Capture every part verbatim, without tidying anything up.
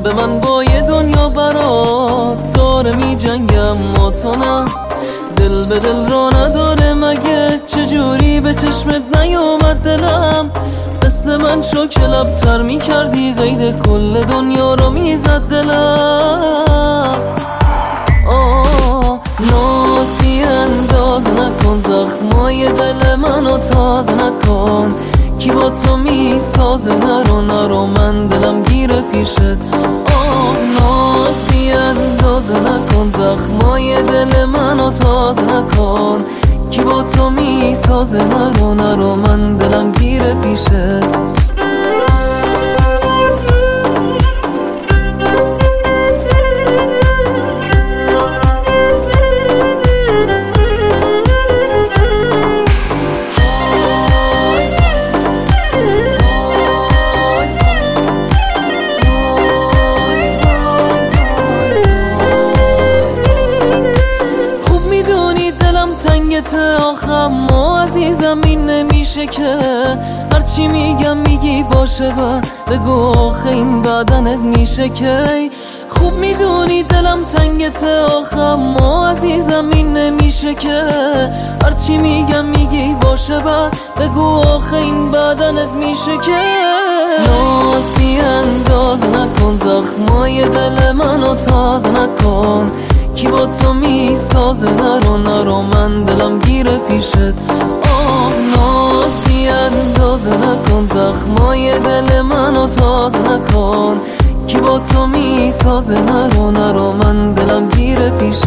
به من با یه دنیا برات داره می جنگم، ما تو نه. دل به دل را نداره مگه؟ چجوری به چشمت نیومد دلم؟ مثل من شو که لبتر می کردی، قید کل دنیا رو می زد دلم. آه ناز بی انداز نکن، زخمای دل منو تازه نکن. کی با تو می سازه؟ نرو نرو من دلم گیره پیشت. آه ناز بی اندازه نکن، زخمای دل منو تازه نکن. کی با تو می سازه؟ نرو نرو من دلم گیره پیشت. آخم ما عزیزم این نمیشه که هرچی میگم میگی باشه با بگو آخه این بدنت میشه که. خوب میدونی دلم تنگت آخم ما عزیزم این نمیشه که هرچی میگم میگی باشه با بگو آخه این بدنت میشه که. ناز بی اندازه نکن، زخمای دل منو تازه نکن. کی با تو می سازه؟ نرو نرو من دلم گیره پیشت. آه ناز بی اندازه نکن، زخمای دل منو تازه نکن. کی با تو می سازه؟ نرو نرو من دلم گیره پیشت.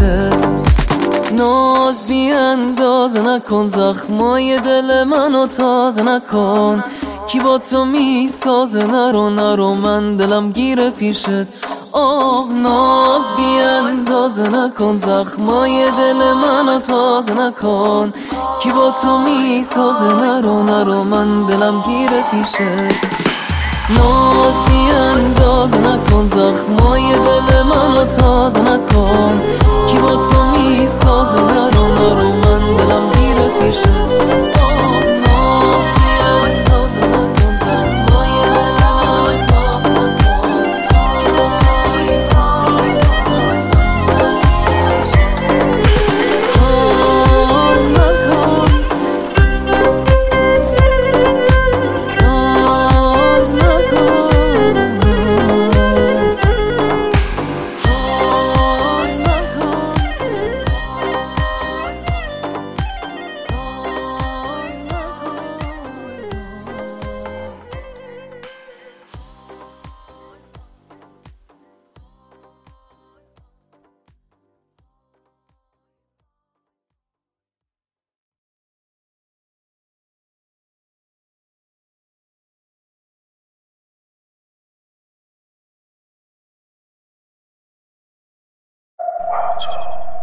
ناز بی اندازه نکن، زخمای دل منو تازه نکن. کی با تو می سازه؟ نرو نرو من دلم گیره پیشت. آه ناز بی اندازه نکن، زخمای دل منو تازه نکن. کی با تو می سازه؟ نرو نرو من دلم گیره پیشت. ناز بی اندازه نکن، زخمای دل منو تازه نکن. کی با تو می سازه؟ نرو نرو من دلم گیره پیشت. آه ناز بی اندازه نکن، زخمای دل منو تازه نکن. کی با تو می سازه؟ ناز نکن، ناز نکن، ناز Wow.